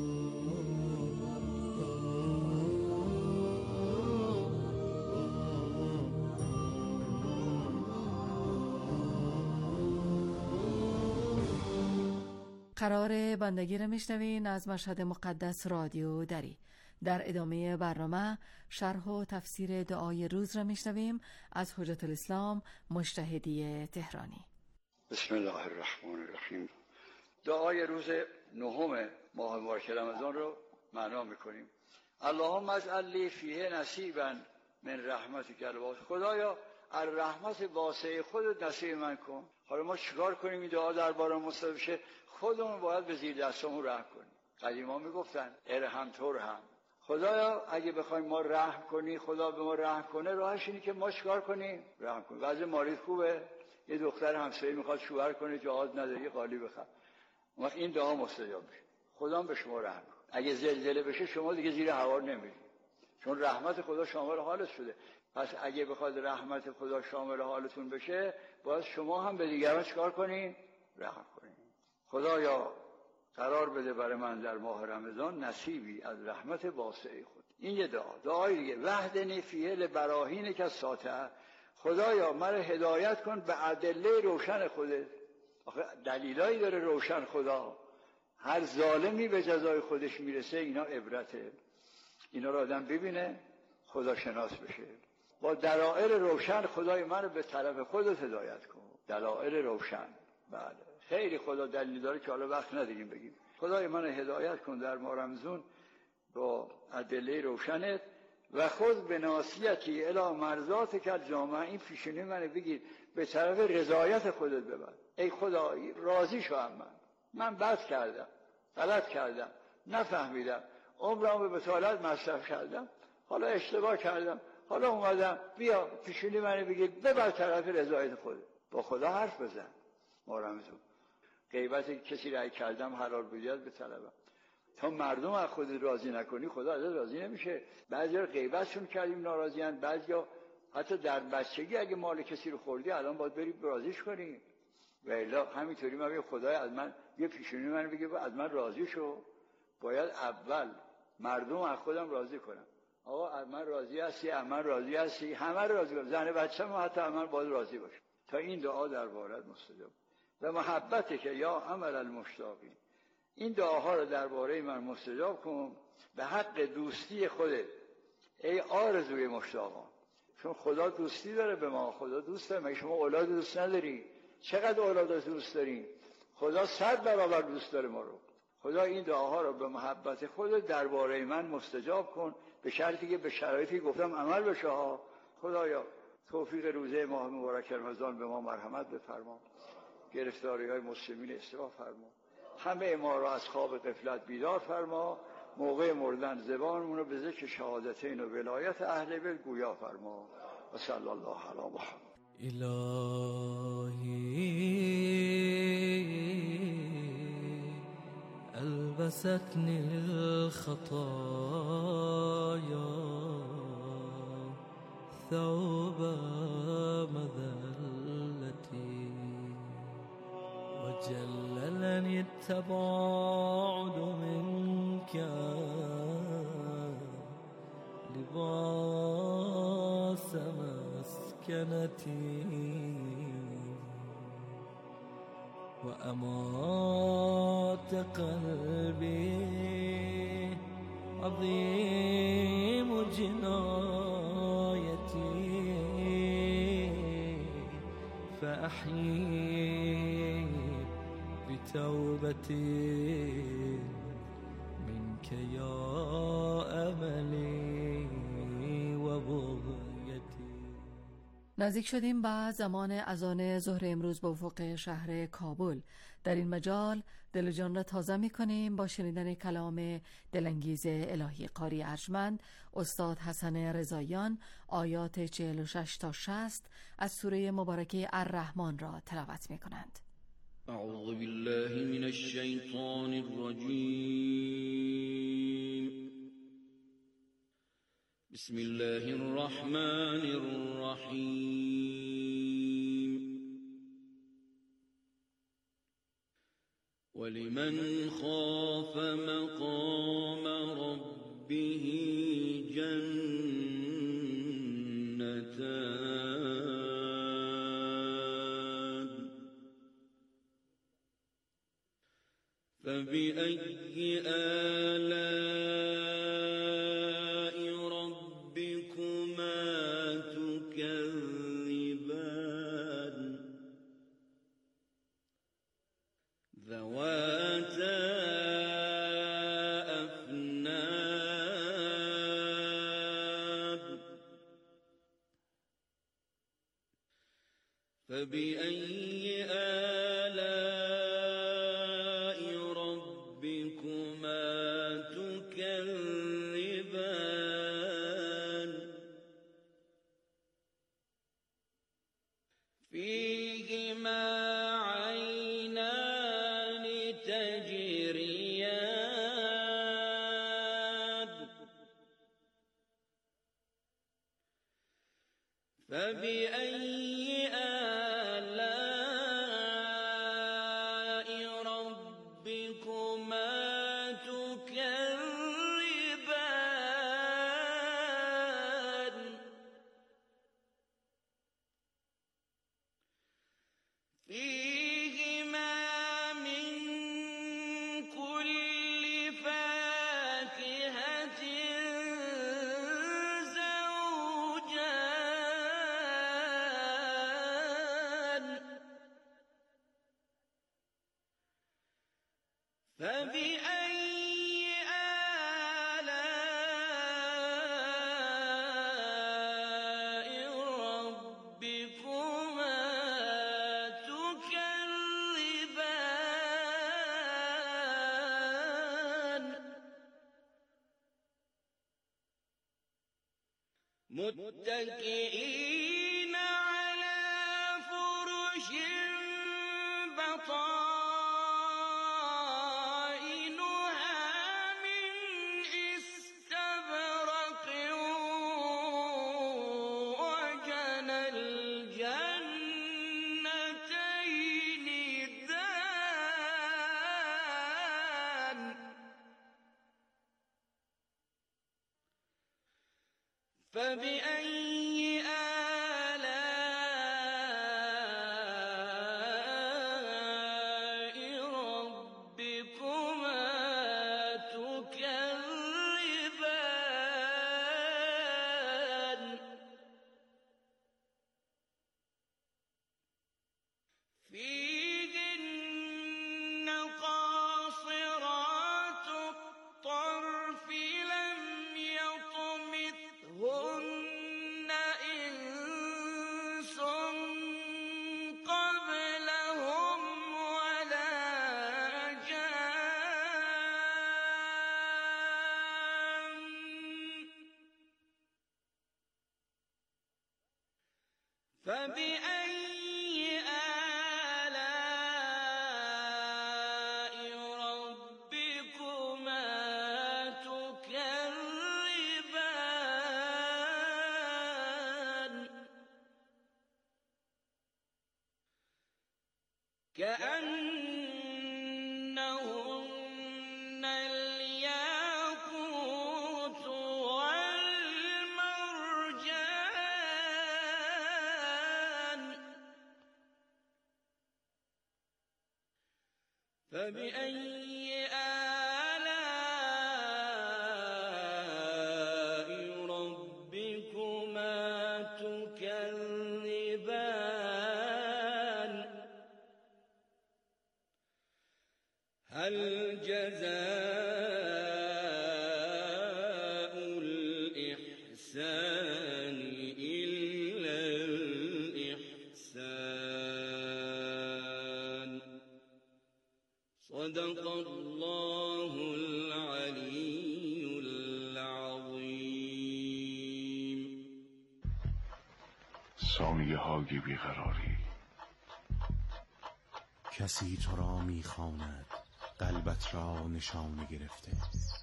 قرار بندگی را میشنوین از مشهد مقدس رادیو دری. در ادامه برنامه شرح و تفسیر دعای روز را میشنویم از حجت الاسلام مجتهدی تهرانی. بسم الله الرحمن الرحیم. دعای روز 9 ماه مبارک رمضان رو معنا میکنیم. اللهم اجعل لی فیه نصیبا من رحمتک الواسعه. خدایا از رحمت واسع خودت نصیب من کن. حالا ما چیکار کنیم این دعا درباره ما مستجاب بشه؟ خودمون باید به زیر دستمون رحم کنیم. قدیما میگفتن ارحم ترحم. خدایا اگه بخوایم ما رحم کنی، خدا به ما رحم کنه، راهش اینه که ما چیکار کنیم؟ رحم کنیم. وضع مالی خوبه، یه دختر همسایه میخواد شوهر کنه، جهاز نداره، قالی بخواد، اون وقت این دعا مستجاب میشه. خدا به شما رحم کنه. اگه زلزله بشه شما دیگه زیر هوا نمیرید، چون رحمت خدا شامل حالت شده. پس اگه بخواد رحمت خدا شامل حالتون بشه، باید شما هم به دیگران چیکار کنین؟ رحم کنین. خدایا قرار بده برای من در ماه رمضان نصیبی از رحمت واسع خود. این یه دعا. دعای دیگه وحدنی فیه لبراهینک الساطعه. خدایا مرا هدایت کن به ادله روشن خودت. آخه دلیلایی داره روشن خدا. هر ظالمی به جزای خودش میرسه، اینا عبرته. اینا رو آدم ببینه، خدا شناس بشه. با دلایل روشن خدای من رو به طرف خودت هدایت کن. دلایل روشن، بله خیلی خدا دلیل داره که حالا وقت نداریم بگیم. خدای من رو هدایت کن در ماه رمضان با ادله روشنت و خود به ناصیتی الی مرضات که جامعه. این پیشونی من بگیر به طرف رضایت خودت ببر. ای خدا راضی شو من بد کردم، غلط کردم، نفهمیدم، عمرم به بطالت مصرف کردم، حالا اشتباه کردم، حالا اومدم بیا پیشونی من بگیر ببر طرف رضایت خودت. با خدا حرف بزن. ماه رمضان غیبت کسی رای کردم حلال بودیت به طلبم. تا مردم از خودت راضی نکنی خدا ازت راضی نمیشه. بعضیا غیبتشون کردیم ناراضیان، بعضیا حتی در بچگی اگه مال کسی رو خوردی الان باید بری راضیش کنی. و الا همینطوری من بگم خدای از من یه پیشونی من بگه از من راضی شو. باید اول مردم از خودم راضی کنم. آقا از من راضی هستی، از من راضی هستی، همه رو راضی کنم، زن بچه‌م حتی از من باید راضی باشه تا این دعا دربارت مستجاب. و محبته که یا عمل المشتاقین، این دعاها رو درباره من مستجاب کن به حق دوستی خودت ای آرزوی مشتاقان. چون خدا دوستی داره به ما، خدا دوست داره. مگه شما اولاد دوست نداری؟ چقدر اولاد دوست دارین؟ خدا 100 برابر دوست داره ما رو. خدا این دعاها رو به محبت خودت درباره من مستجاب کن به شرطی که به شرایطی گفتم عمل بشه. خدایا توفیق روزه ماه مبارک رمضان به ما مرحمت بفرما، گرفتاری‌های مسلمین اصلاح فرما، همه ما را از خواب غفلت بیدار فرما، موقع مردن زبانمون رو به ذکر شهادتین و ولایت اهل بیت گویا فرما. و صلی الله علی محمد. الهی البستنی الخطایا ثوب مذلتی وجللني التباعد منك لباس مسكنتي وأمات قلبي عظيم جنايتي فأحيي بتوبتي منك يا أملي وبغيتي. نزدیک شدیم به زمان اذان ظهر امروز به افق شهر کابل. در این مجال دل و جان را تازه می کنیم با شنیدن کلام دلانگیز الهی قاری ارجمند استاد حسن رضاییان. آیات 46 تا 60 از سوره مبارکه الرحمن را تلاوت می کنند. اعوذ بالله من الشیطان الرجیم. بسم الله الرحمن الرحیم. ولمن خاف مقام ربه جنتان فبأي آلاء ربكما تكذبان ذواتا أفنان فبأي آلاء ربكما تكذبان فيهما عينان تجريان فبأي آلاء ربكما تكذبان فيهما من كل فاكهة فبأي آلاء ربكما تكذبان متكئين على فرش بطائنها من استبرق وجنى الجنتين دان فبأي آلاء ربكما تكذبان فيهن قاصرات الطرف لم يطمثهن إنس قبلهم ولا جان فبأي آلاء ربكما تكذبان كأنهن الياقوت والمرجان فبأي آلاء ربكما تكذبان هل جزاء الإحسان إلا الإحسان صدق الله العلي العظيم. ثانیه های بیقراری. کسی تو را می‌خواند قلبت را نشانه گرفته،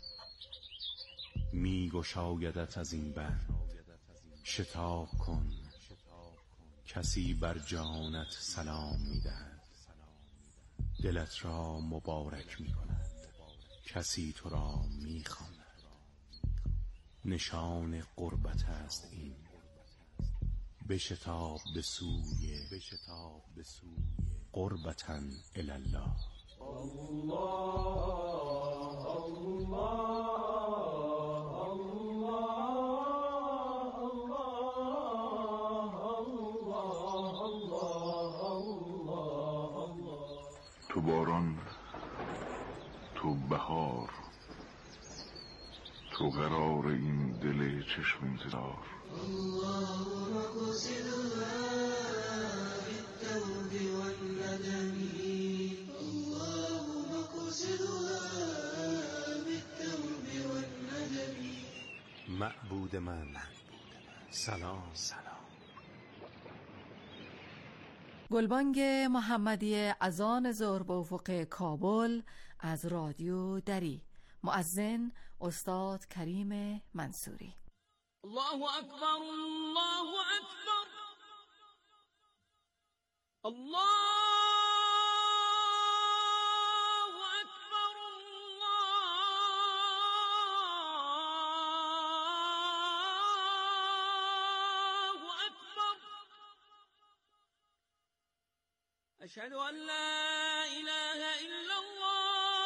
می‌گشایدت از این بند شتاب کن. کسی بر جانت سلام می‌دهد، دلت را مبارک می‌کند. کسی تو را می‌خواند، نشان قربت است این. بشتاب به سوی قربتاً الی الله. تو باران، تو بهار، تو قرار این دل چشم زار. اللهم قصدها بالتوب والندم. اللهم قصدها بالتوب والندم. معبود من سلام. گلبانگ محمدی اذان ظهر به افق کابل از رادیو دری. مؤذن استاد کریم منصوری. الله اکبر، الله اکبر، الله اکبر، الله اکبر. اشهد ان لا اله الا الله.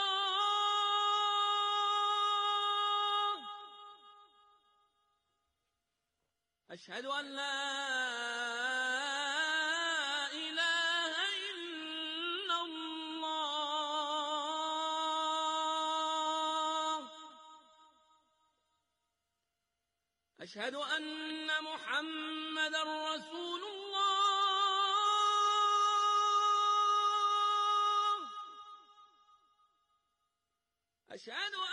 أشهد أن لا إله إلا الله. أشهد أن محمد رسول الله أشهد